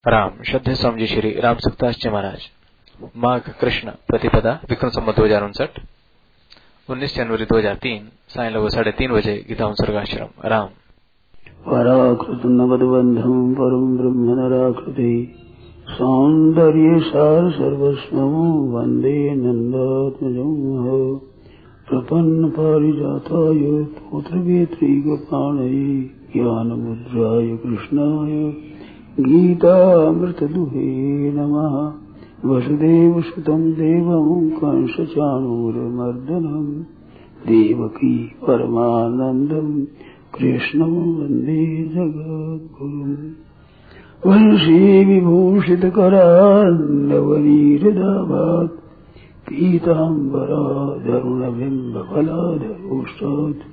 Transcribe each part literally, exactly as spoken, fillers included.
राम श्रद्धे स्वामी जी श्री राम सुखदास जी महाराज माघ कृष्ण प्रतिपदा विक्रम संवत दो हजार उनसठ उन्नीस जनवरी दो हजार तीन साय लगभग साढ़े तीन बजे गीता सर्गाश्रम राम पराकृत नवदबंधम परम ब्रह्म नराकृति सौंदर्य सार सर्वस्व वंदे नंदात्मजं प्रपन्न पारिजाताय पुत्र वेत्रीगपाणये ज्ञान मुद्राय कृष्णाय गीतामृतदुहे नमः। वसुदेव सुतं देवं कंसचाणूरमर्दनं देवकी परमानन्दं कृष्णं वन्दे जगद्गुरुम्। वंशी विभूषितकरान्नवनीरदाभात् पीताम्बराधरुणबिम्बफलाधरोष्टात्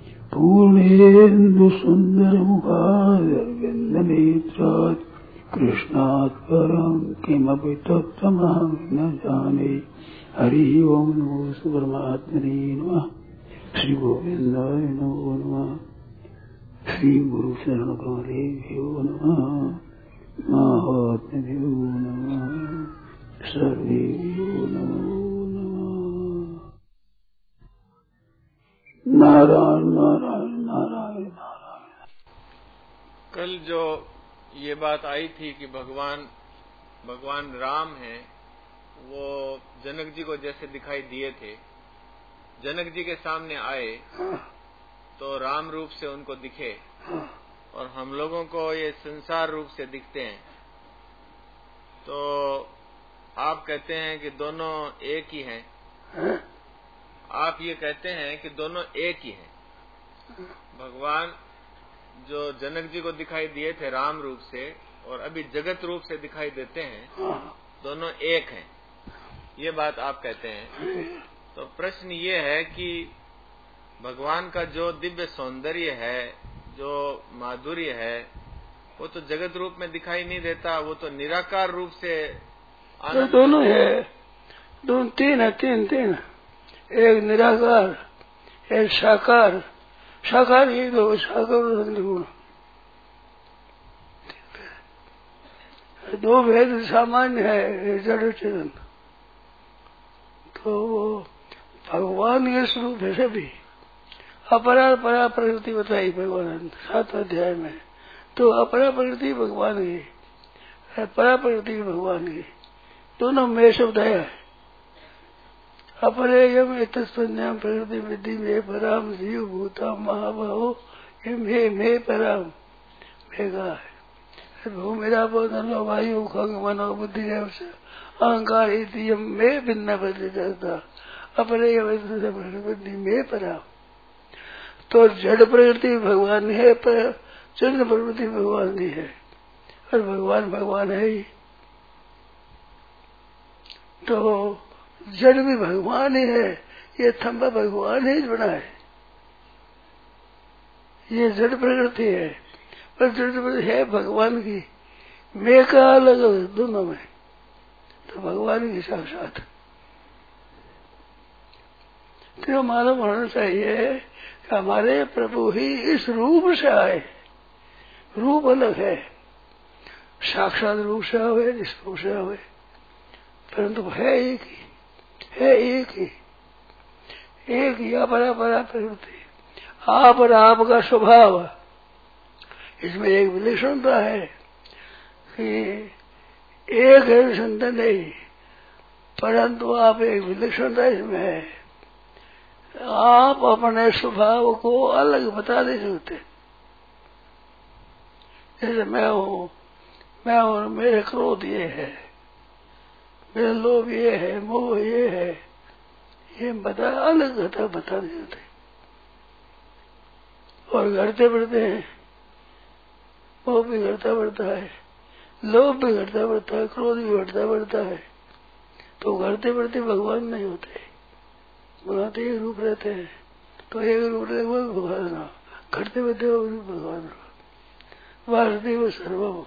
पूर्णेन्दुसुन्दरमुखादरविन्दनेत्रात् कृष्णात् परं किमपि तत्त्वमहं न जाने। हरि ओं नमो परमात्मने नमः। श्री गोविन्दाय नमो नमः। श्री गुरु शरण कमलेभ्यो नमः। महात्म्यो नमः। सर्वेभ्यो नमो नमः। नारायण नारायण नारायण नारायण। कल जो ये बात आई थी कि भगवान भगवान राम हैं, वो जनक जी को जैसे दिखाई दिए थे, जनक जी के सामने आए तो राम रूप से उनको दिखे और हम लोगों को ये संसार रूप से दिखते हैं। तो आप कहते हैं कि दोनों एक ही हैं। आप ये कहते हैं कि दोनों एक ही हैं। भगवान जो जनक जी को दिखाई दिए थे राम रूप से और अभी जगत रूप से दिखाई देते हैं, दोनों एक हैं, ये बात आप कहते हैं। तो प्रश्न ये है कि भगवान का जो दिव्य सौंदर्य है, जो माधुर्य है, वो तो जगत रूप में दिखाई नहीं देता, वो तो निराकार रूप से तो दोनों है। दोनों तीन है, तीन तीन एक निराकार एक साकार। साकार ही दो साकार गुण दो भेद सामान्य है जड़ चेतन। तो वो भगवान के स्वरूप है सभी। अपरा परा प्रकृति बताई भगवान सात अध्याय में। तो अपरा प्रकृति भगवान की, परा प्रकृति भगवान की, दोनों में शब्द है। अपरेयम तत्संज्ञा प्रकृति विधि में पराम जीव भूता महाबाहो ये मे मे पराम भेगा है। भूमिरा बोधनो वायु खंग मनो बुद्धि अहंकार इतियम में भिन्न बदलता अपरेयम प्रकृति में पराम। तो जड़ प्रकृति भगवान है, पर जड़ प्रकृति भगवान की है और भगवान भगवान है ही। तो जड़ भी भगवान ही है। ये थंबा भगवान ही बना है। ये जड़ प्रकृति है पर जड़ प्रकृति है भगवान की। मैं का अलग दोनों में, तो भगवान की साक्षात। तो मालूम होना चाहिए कि हमारे प्रभु ही इस रूप से आए। रूप अलग है, साक्षात रूप से आवे, इस रूप से आवे, परंतु है एक ही, है एक ही, एक ही अपरा परा प्रकृति। आप और आपका स्वभाव, इसमें एक विलक्षणता है कि एक है विलक्षणता नहीं, परंतु आप एक विलक्षणता इसमें है। आप अपने स्वभाव को अलग बता नहीं सकते। जैसे मैं हूँ, मैं हूँ, मेरे क्रोध ये है, मेरा लोभ ये है, मोह ये है, ये बता अलग बता बता नहीं सकते। और घटते बढ़ते हैं, मोह भी घटता बढ़ता है, लोभ भी घटता बढ़ता है, क्रोध भी घटता बढ़ता है। तो घटते बढ़ते भगवान नहीं होते, बनाते एक रूप रहते हैं। तो एक रूप रहे वो भगवान, घटते बढ़ते वो रूप भगवान। वासुदेव सर्वम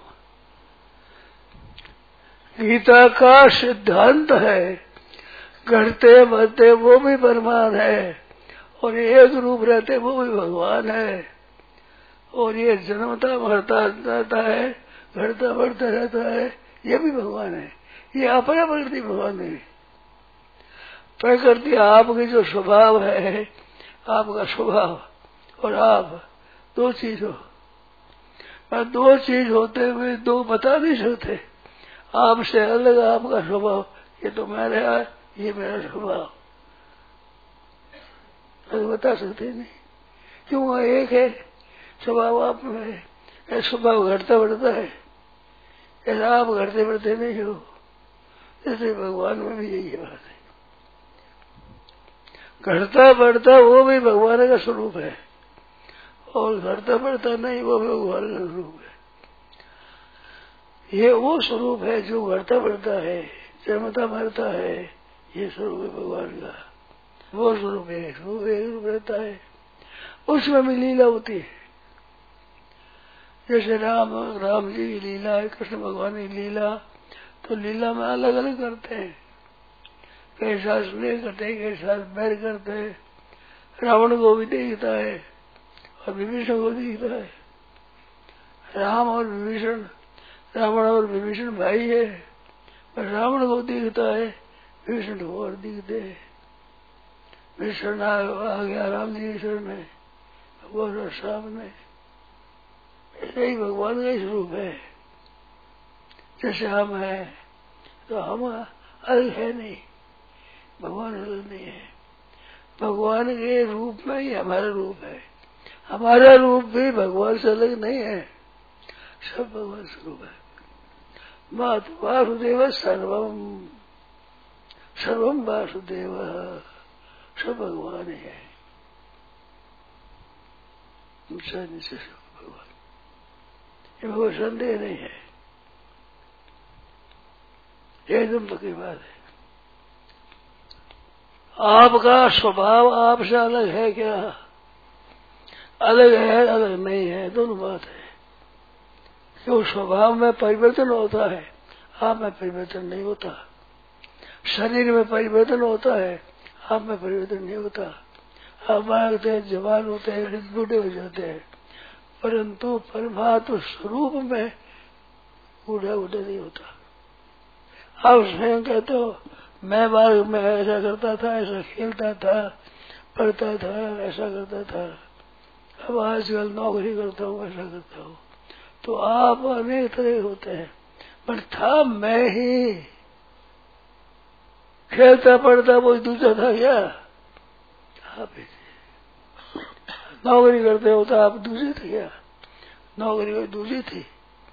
गीता का सिद्धांत है। घटते बढ़ते वो भी परमान है और एक रूप रहते वो भी भगवान है। और ये जन्मता मरता जाता है घटता बढ़ता रहता है, ये भी भगवान है। ये अपना प्रकृति भगवान नहीं। प्रकृति आपके जो स्वभाव है, आपका स्वभाव और आप दो चीज हो, और दो चीज होते हुए दो बता नहीं सकते। आपसे अलग आपका स्वभाव, ये तो मेरा, ये मेरा स्वभाव, तो बता सकते नहीं। क्यों? एक है स्वभाव आप में है, स्वभाव घटता बढ़ता है, ऐसा आप घटते बढ़ते नहीं हो। जैसे भगवान में भी यही बात है, घटता बढ़ता वो भी भगवान का स्वरूप है, और घटता बढ़ता नहीं वो भी भगवान का स्वरूप है। ये वो स्वरूप है जो घटता बढ़ता है, जन्मता मरता है, ये स्वरूप है भगवान का। वो स्वरूप है, स्वरूप एक रूप रहता है, उसमें भी लीला होती है। जैसे राम राम जी की लीला है, कृष्ण भगवान की लीला, तो लीला में अलग अलग करते हैं, कई साथ स्नेह करते, कई साथ बैर करते हैं। रावण को भी देखता है और विभीषण को देखता है। राम और विभीषण, रावण और विभीषण भाई है, पर रावण को देखता है, विभीषण को और दिखते है। विभीषण आ गया राम जी शरण में, भगवान सामने, ऐसे ही भगवान का ही स्वरूप है। जैसे हम है तो हम अलग है नहीं, भगवान अलग नहीं है। भगवान के रूप में ही हमारा रूप है, हमारा रूप भी भगवान से अलग नहीं है, सब भगवान स्वरूप है। मात वासुदेव सर्वम, सर्वम वासुदेव, सब भगवान है, निश्चय सब भगवान, ये कोई संदेह नहीं है, एकदम पक्की बात है। आपका स्वभाव आपसे अलग है क्या? अलग है, अलग नहीं है, दोनों बात है। क्यों? स्वभाव में परिवर्तन होता है, आप में परिवर्तन नहीं होता। शरीर में परिवर्तन होता है, आप में परिवर्तन नहीं होता। आप बालक हैं, जवान होते हैं, बूढ़े हो जाते हैं, परंतु परमात्मा स्वरूप में बूढ़ा बूढ़ा नहीं होता। आप स्वयं कहते हो मैं बालक में ऐसा करता था, ऐसा खेलता था, पढ़ता था, ऐसा करता था, अब आजकल नौकरी करता हूँ, ऐसा करता हूँ। तो आप अनेक तरह होते हैं, पर था मैं ही। खेलता पढ़ता वो दूसरा था क्या? आप ही थे। नौकरी करते हो तो आप दूसरे थे क्या? नौकरी कोई दूसरी थी।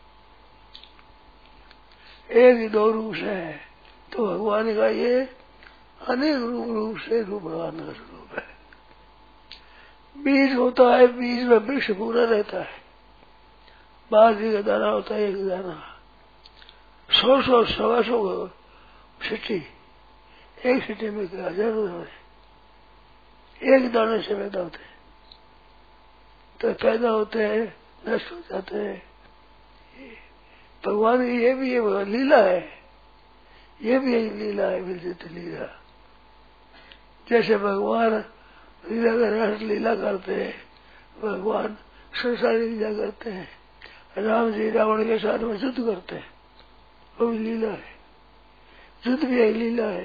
एक ही दो रूप से है, तो भगवान का ये अनेक रूप रूप से रूप भगवान का स्वरूप है। बीज होता है, बीज में वृक्ष पूरा रहता है। बाजरी का दाना होता है, एक दाना, सौ सौ सवा सौ सिटी, एक सिटी में हजारों दाने एक दाने से पैदा होते हैं, तो पैदा होते हैं, नष्ट हो जाते हैं। भगवान की ये भी ये लीला है, ये भी एक लीला है, विलसित लीला। जैसे भगवान लीला का रस लीला करते हैं, भगवान संसारी लीला करते हैं। राम जी रावण के साथ में युद्ध करते हैं, वो भी लीला है, युद्ध भी एक लीला है।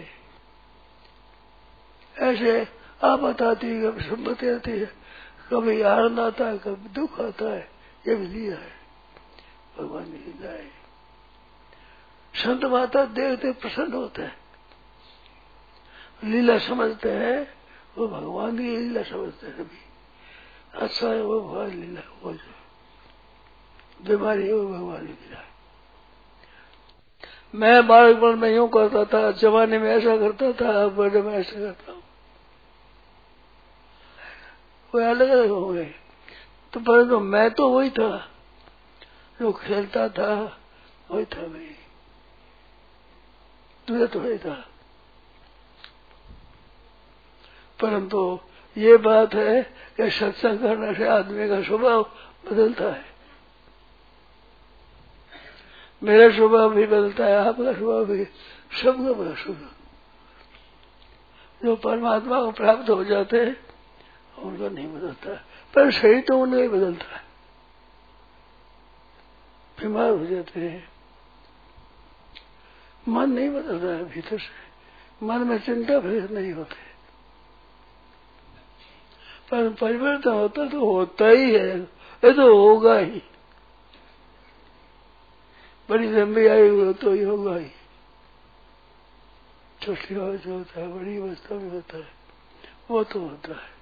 ऐसे आपत आती है, कभी संपत्ति आती है, कभी आनंद आता है, कभी दुख आता है, ये भी लीला है, भगवान की लीला है। संत माता देखते प्रसन्न होते हैं, लीला समझते हैं, वो भगवान की लीला समझते हैं। अभी अच्छा है वो भगवान लीला, वो जो बीमारी है वो भगवान की लीला है। मैं बालकपन में यूं करता था, जवानी में ऐसा करता था, बड़े में ऐसा करता हूँ, वो अलग अलग हो गए। तो परंतु मैं तो वही था जो खेलता था, वही था मैं, तुझे तो वही था। परंतु ये बात है कि सत्संग करने से आदमी का स्वभाव बदलता है। मेरा स्वभाव भी बदलता है, आपका स्वभाव भी, सबका बड़ा स्वभाव। जो परमात्मा को प्राप्त हो जाते हैं उनका नहीं बदलता, पर शरीर तो उनका ही बदलता है। बीमार हो जाते हैं। मन नहीं बदल रहा है भीतर से, मन में चिंता फिर नहीं होते, पर परिवर्तन होता तो होता ही है, ये तो होगा ही। बड़ी लंबी आयु हो तो ही होगा ही, छोटी अवस्था होता है, बड़ी अवस्था में होता है, वो तो होता है।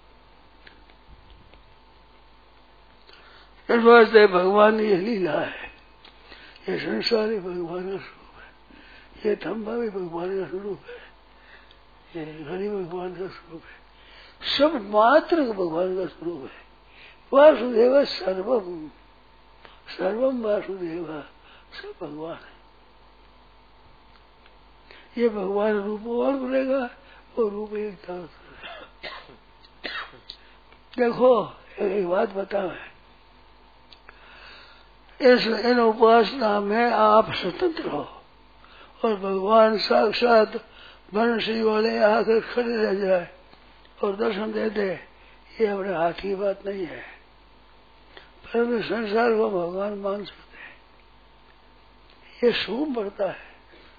इस वास्ते भगवान ये लीला है, ये संसार ही भगवान का स्वरूप है, ये थम्बा भी भगवान का स्वरूप है, ये घड़ी भगवान का स्वरूप है, सब मात्र भगवान का स्वरूप है। वासुदेव सर्वम, सर्वम वासुदेव, सब भगवान है। ये भगवान रूप और बनेगा, वो रूप एक था। देखो एक बात बताओ, इस इन उपासना में आप स्वतंत्र हो और भगवान साक्षात बंशी वाले आकर खड़े रह जाए और दर्शन दे दे, ये अपने हाथ की बात नहीं है। परंतु संसार को भगवान मान सकते हैं, ये शुभ पड़ता है।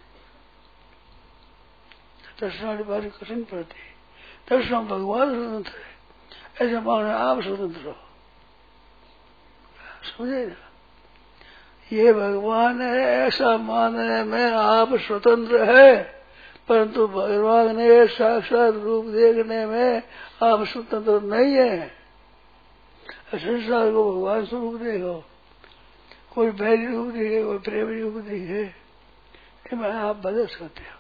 दर्शन वाली बात कठिन पड़ती है, दर्शन भगवान स्वतंत्र है, ऐसा मानो आप स्वतंत्र हो, समझे ना? ये भगवान है ऐसा मानने में आप स्वतंत्र है, परंतु भगवान ने साक्षात रूप देखने में आप स्वतंत्र नहीं है। संसार को भगवान स्वरूप देखो, कोई बैरी रूप दिखे, कोई प्रेमी रूप दिखे, इसमें आप बदल सकते हो।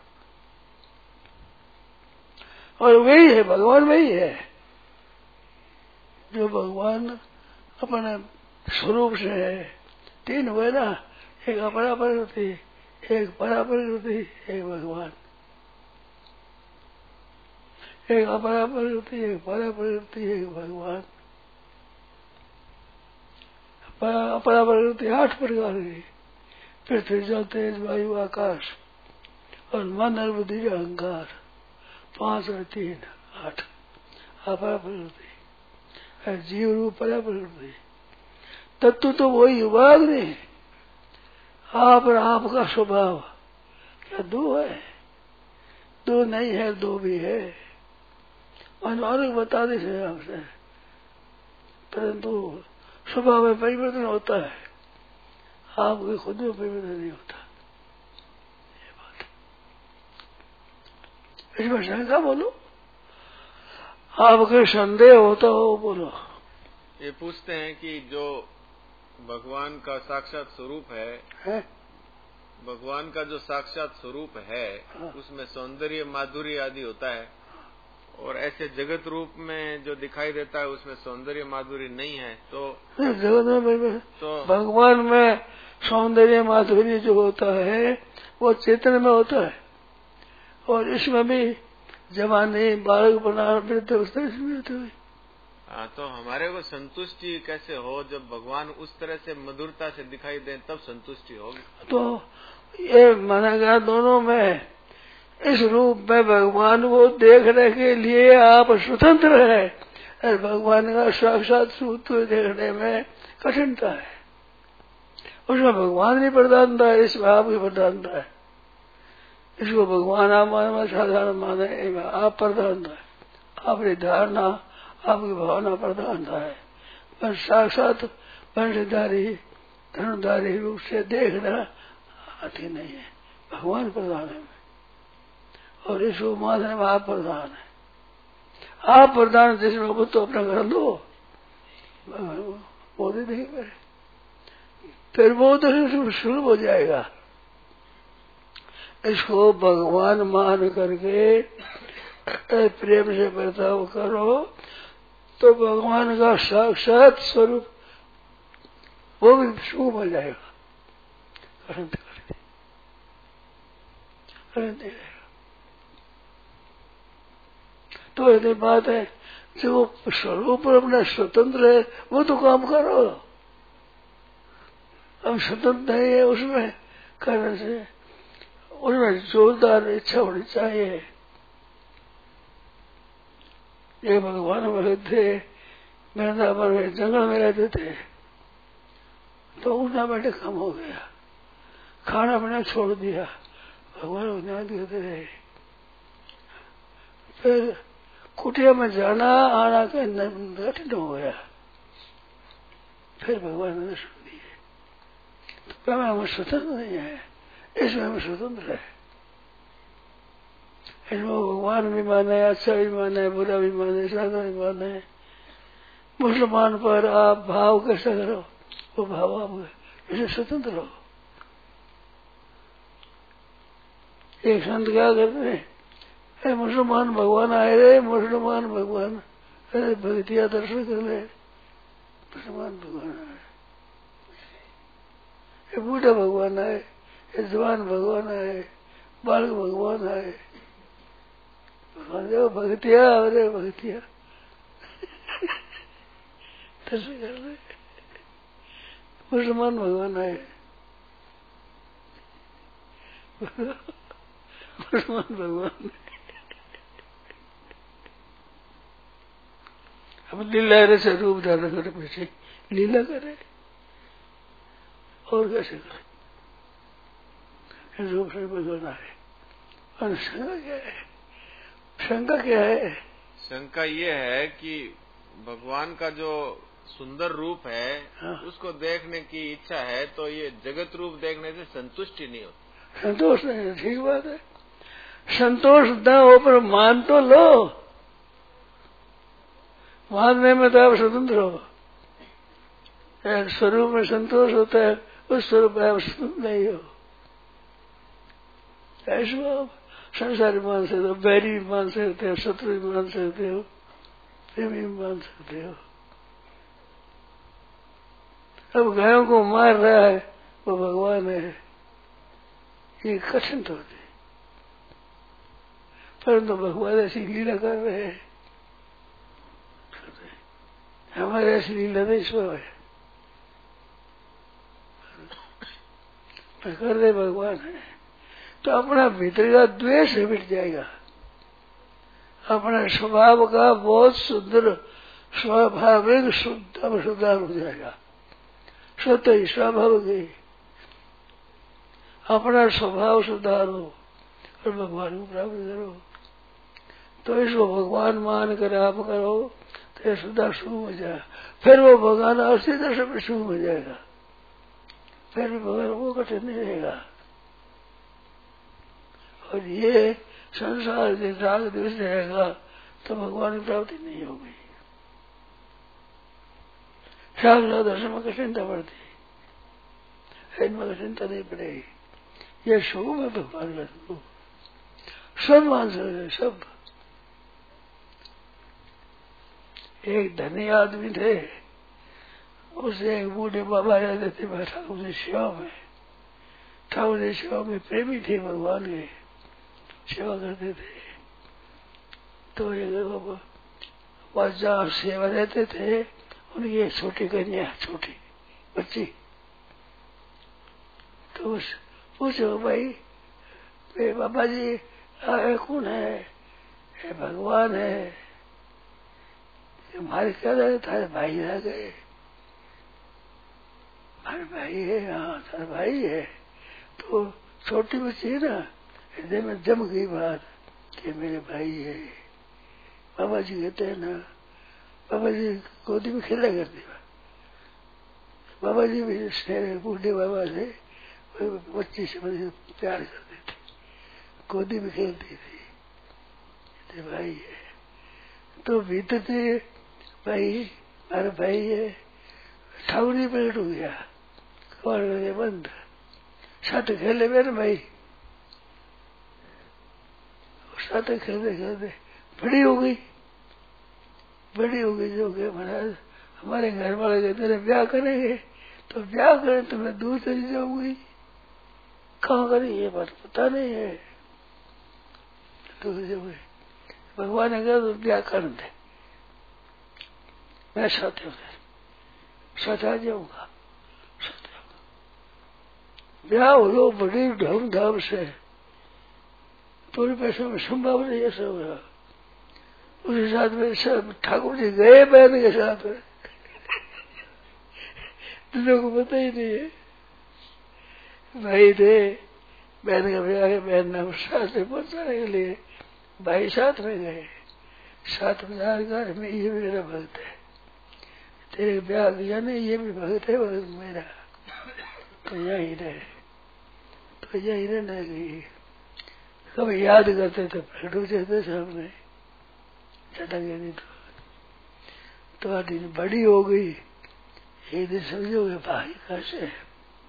और वही है भगवान, वही है जो भगवान अपने स्वरूप से है। तीन हुए ना, एक अपरा प्रकृति, एक परा प्रकृति, एक भगवान। एक अपरा प्रकृति, एक परा प्रकृति, एक भगवान। अपरा प्रकृति आठ प्रकार की, पृथ्वी जल तेज वायु आकाश और मन और बुद्धि अहंकार, पांच और तीन आठ अपरा प्रकृति। जीव रूप परा प्रकृति, तत्व तो वही उभाग नहीं, आप और आपका स्वभाव क्या दो है? दो नहीं है, दो भी है। अनुमान बता दे आपसे, परंतु स्वभाव में परिवर्तन होता है, आपके खुद में परिवर्तन नहीं होता। ये बात इसमें शंका बोलो, आपके संदेह होता हो बोलो। ये पूछते हैं कि जो भगवान का साक्षात स्वरूप है, है? भगवान का जो साक्षात स्वरूप है, हाँ। उसमें सौंदर्य माधुर्य आदि होता है, और ऐसे जगत रूप में जो दिखाई देता है उसमें सौंदर्य माधुर्य नहीं है, तो जगत में तो भगवान में सौंदर्य माधुर्य जो होता है वो चेतन में होता है, और इसमें भी जवानी बालक बना वृद्ध अवस्था इसमें। हाँ, तो हमारे को संतुष्टि कैसे हो? जब भगवान उस तरह से मधुरता से दिखाई दे तब संतुष्टि होगी। तो ये माना गया दोनों में, इस रूप में भगवान को देखने के लिए आप स्वतंत्र है, और भगवान का साक्षात स्वरूप देखने में कठिनता है। उसमें भगवान नहीं प्रधानता है, इसमें आपकी प्रधानता है। इसको भगवान आप माने साधारण माने, आप प्रधानता है, आपकी धारणा आपकी भावना प्रधानता है। पर साक्षात वंशधारी धनुधारी रूप से देखना आती नहीं है, भगवान प्रधान है, और इस मानने में आप प्रधान है। आप प्रधान जिसमें वो तो अपना घर लो, वो नहीं करे, फिर वो तो शुरू हो जाएगा। इसको भगवान मान करके प्रेम से बर्ताव करो तो भगवान का साक्षात स्वरूप वो भी शुभ हो जाएगा, अनंत करके अनंत रहेगा। तो यदि बात है जो स्वरूप अपना स्वतंत्र है वो तो काम करो, अब स्वतंत्र नहीं है उसमें करने से, उसमें जोरदार इच्छा होनी चाहिए। ये भगवान बोले थे, वृंदावन में जंगल में रहते थे, तो उठना बैठे कम हो गया, खाना पीना छोड़ दिया, भगवान ध्यान देते रहे। फिर कुटिया में जाना आना के कठिन हो गया, फिर भगवान ने दर्शन दिए। तो हम स्वतंत्र नहीं है, इसमें हम स्वतंत्र है। इसमें भगवान भी माने, अच्छा भी माने, बुरा भी माने, सादा भी माने। मुसलमान पर आप भाव कैसा करो वो भाव आप इसे स्वतंत्र हो। एक संत क्या करते हैं, मुसलमान भगवान आए रे, मुसलमान भगवान, अरे भगतिया दर्शन कर ले, मुसलमान भगवान आए, ये बूढ़ा भगवान आए, ये जवान भगवान आए, बालक भगवान आए, भगवान देखो भगतिया, अरे भगतिया दर्शन कर ले, मुसलमान भगवान आए, मुसलमान भगवान। अब लीला से रूप धारण करे, पीछे लीला करे और कैसे करे, रूप से भगवान आए। और शंका क्या है, शंका क्या है? शंका ये है कि भगवान का जो सुंदर रूप है, हाँ। उसको देखने की इच्छा है, तो ये जगत रूप देखने से संतुष्टि नहीं होती। संतोष नहीं, ठीक बात है। संतोष न हो पर मान तो लो, मानने में तो आप स्वतंत्र हो। स्वरूप में संतोष होता है, उस स्वरूप में आप स्वतंत्र नहीं हो। ऐसा आप संसारी मान सकते हो, बैरी मान सकते हो, शत्रु भी मान सकते हो, प्रेमी भी मान सकते हो। अब गायों को मार रहा है वो भगवान है, ये कठिन तो होती, परंतु तो भगवान ऐसी लीला कर रहे हैं, हमारे ऐसी लीला नहीं स्व है, कर रहे भगवान है। तो अपना भीतर का द्वेष मिट जाएगा, अपना स्वभाव का बहुत सुंदर स्वाभाविक शुद्ध सुधार हो जाएगा। स्वतः ही स्वाभाविक ही अपना स्वभाव सुधारो और भगवान को प्राप्त करो। तो इसको भगवान मान कर आप करो तो सुधा शुभ हो जाए, फिर वो भगवान अवश्य दर्शन में शुभ हो जाएगा, फिर भी भगवान वो कठिन नहीं रहेगा। और ये संसार के राग द्वेष रहेगा तो भगवान की प्राप्ति नहीं होगी, साक्षात दर्शन में कठिनता पड़ती, इनमें कठिनता नहीं पड़ेगी। ये शुभ है भगवान का स्वरूप, सब मान सकते, सब। एक धनी आदमी थे, उसे एक बूढ़े बाबा रहते थे ठाकुर जी सेवा में, ठाकुर जी सेवा में प्रेमी थे, भगवान के सेवा करते थे। तो एक वह जहाँ सेवा रहते थे, उनकी एक छोटी कन्या, छोटी बच्ची, तो उस पूछो भाई बाबा जी आए कौन है? ये भगवान है। हमारे क्या लगे, थारे भाई आ गए, हमारे भाई है, हाँ थारे भाई है। तो छोटी बच्ची है ना, हृदय में जम गई बात कि मेरे भाई है। बाबा जी कहते हैं ना, बाबा जी गोदी में खेला करते, बाबा जी भी स्नेह बूढ़े बाबा से बच्ची से प्यार करते थे, गोदी में खेलती थी, तो भाई है। तो भीतर थे भाई, हमारा भाई है। ठाकुर जी प्रकट हो गया, कौन लगे बंद, साथ खेले मेरे भाई, साथ खेलते खेलते बड़ी हो गई, बड़ी हो गई जो कि महाराज हमारे घर वाले कहते रहे ब्याह करेंगे, तो ब्याह करें तो मैं दूर चली जाऊंगी, कहाँ करें ये बात पता नहीं है। दूर जाऊंगी, भगवान ने कहा तो ब्याह कर दे, मैं साथ साथ आ जाऊंगा, ब्याह हो लो बड़ी धूमधाम से, पूरे पैसे में संभव नहीं है सब रहा। उसके साथ में सब ठाकुर जी गए बहन के साथ में, दूसरों को पता ही नहीं है। भाई थे, बहन का ब्याह है, बहन ने साथ में पहुंचाने के लिए भाई साथ में गए। साथ में घर में ये मेरा भक्त है, तेरे ब्याह किया नहीं, ये भी भक्त है, भक्त मेरा, तो यही रहे, तो यही रहना गई। कभी याद करते तो प्रकट हो जाते सामने, चटके नहीं तो तो आदि बड़ी हो गई। एक दिन समझोगे भाई कैसे है,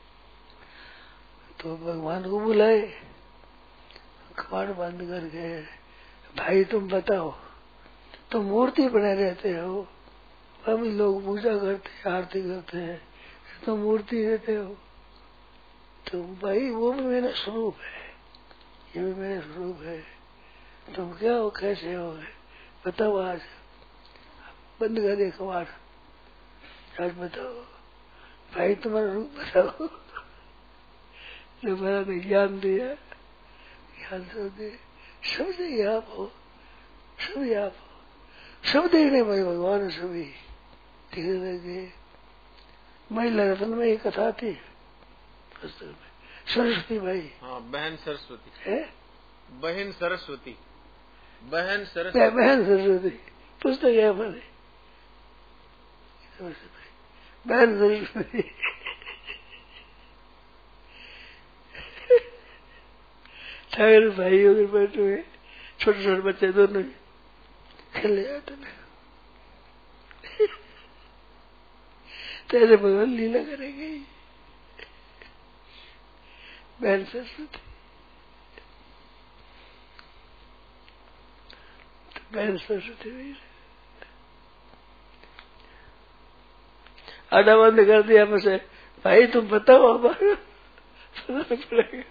तो भगवान को बुलाए, कबाड़ बंद करके, भाई तुम बताओ, तुम मूर्ति बने रहते हो, हम लोग पूजा करते हैं, आरती करते हैं, तुम मूर्ति रहते हो, तो भाई वो भी मेरा स्वरूप है, ये भी मेरा स्वरूप है, तुम क्या हो, कैसे हो, बताओ आज, बंद कर दे कबाड़, आज बताओ भाई तुम्हारा रूप बताओ। जो मेरा ने ज्ञान दिया, ज्ञान तो दे, सब ही आप हो, सभी आप हो, सब देखने भाई भगवान सभी दिख लगे। महिला रत्न में एक कथा थी पुस्तक में, सरस्वती भाई, हाँ बहन सरस्वती है, बहन सरस्वती, बहन सरस्वती, बहन सरस्वती पुस्तक है हमारे, बहन सरस्वती। ठाकुर भाई होकर बैठे हुए, छोटे छोटे बच्चे दोनों खेले जाते हैं, तेरे भगवान लीला करेंगे। बहन सरस्वती, तो बहन सरस्वती भी आधा बंद कर दिया मुझे, भाई तुम बताओ हमारा पड़ेगा,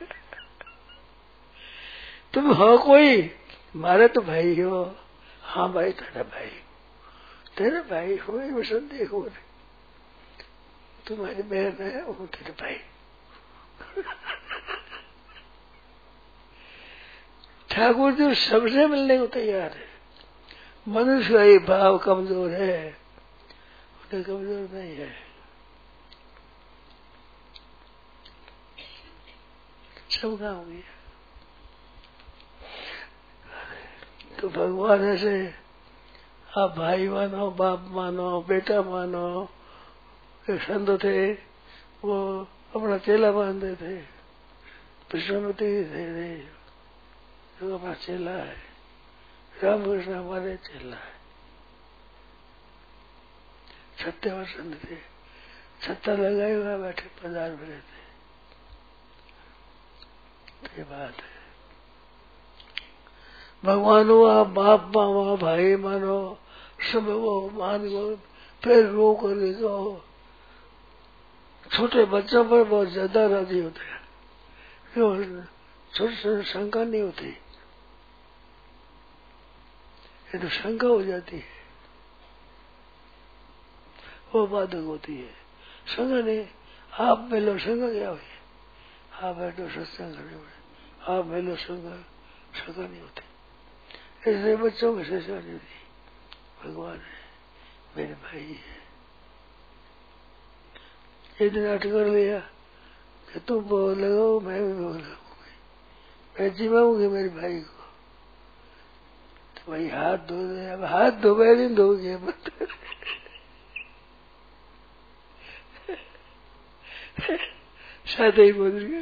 तुम हो कोई, मारे तो भाई हो, हाँ भाई तेरा भाई, तेरे भाई हो ये संदेह हो, तुम्हारी बहन है वो तेरे भाई। ठाकुर जो सबसे मिलने को तैयार है, मनुष्य का ये भाव कमजोर है, उन्हें कमजोर नहीं है, सब काम किया। तो भगवान ऐसे आप भाई मानो, बाप मानो, बेटा मानो। एक संत थे, वो अपना चेला मानते थे, विश्वामित्री थे, जो अपना चेला है, रामकृष्ण हमारे चेला है। सत्य संत थे, छत्ता लगाए हुआ बैठे बाजार में रहते, ये बात है। भगवान हुआ, बाप मामा, भाई मानो, सब वो मान को फिर रो कर कहो। छोटे बच्चों पर बहुत ज्यादा राजी होते हैं, क्यों? छोटे छोटे शंका नहीं होती, ये तो शंका हो जाती है, वो बाधक होती है। शंका नहीं, आप मिलो शंका क्या हुई, आप बैठो सत्संग करने में, आप मिलो शंका, शंका नहीं होती। इसलिए बच्चों में से नहीं होती, भगवान है, मेरे भाई है। एक दिन अट कर लिया कि तुम भोग लगाओ, मैं भी भोग लगाऊंगी, मैं जिमाऊंगी मेरे भाई को। तो भाई हाथ धो दे, अब हाथ धो गए दिन धो गए मत। शायद ही बोल गए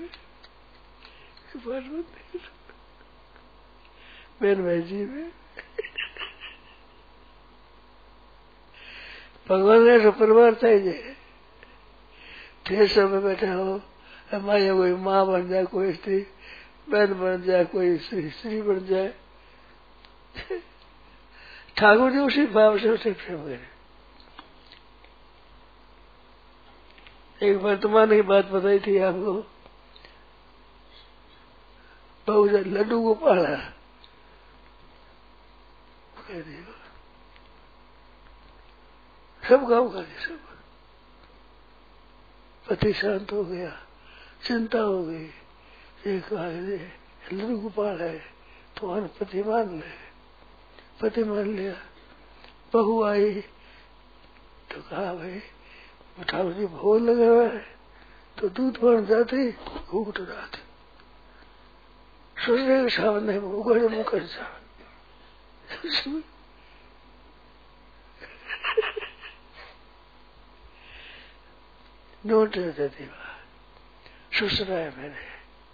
बहन भाई जी में भगवान ने ऐसा परिवार चाहिए, ढेर समय बैठा हो, हमारे कोई माँ बन जाए, कोई स्त्री बहन बन जाए, कोई स्त्री स्त्री बन जाए, ठाकुर जी उसी भाव से उसे प्रेम करे। एक वर्तमान की बात बताई थी आपको, बहू ने लड्डू को पाला, सब गाँव का सब पति शांत हो गया, चिंता हो गई, एक लड्डू गोपाल है तुम्हारा पति मान ले, पति मान लिया। बहू आई तो कहा भाई ठाकुर जी भोग लगा हुआ है तो दूध बन जाते घूट जाते सोचने के सामने उगड़े मुँह कर सामने नोट देती सुसरा है मैंने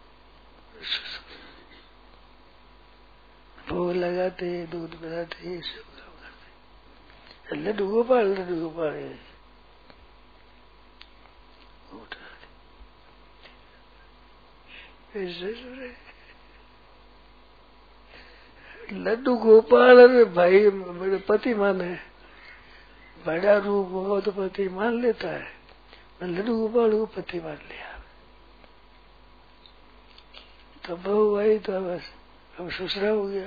भोग लगाते दूध बनाते सब काम करते लड्डू गोपाल लड्डू गोपाल लड्डू गोपाल भाई बड़े पति माने बड़ा रूप हो तो पति मान लेता है, लड्डू गोपाल को पति मान लिया तो बहू आई तो बस अब ससुरा हो गया।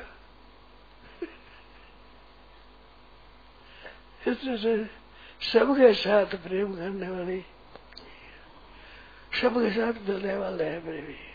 सबके साथ प्रेम करने वाली सबके साथ मिलने वाले हैं प्रेमी।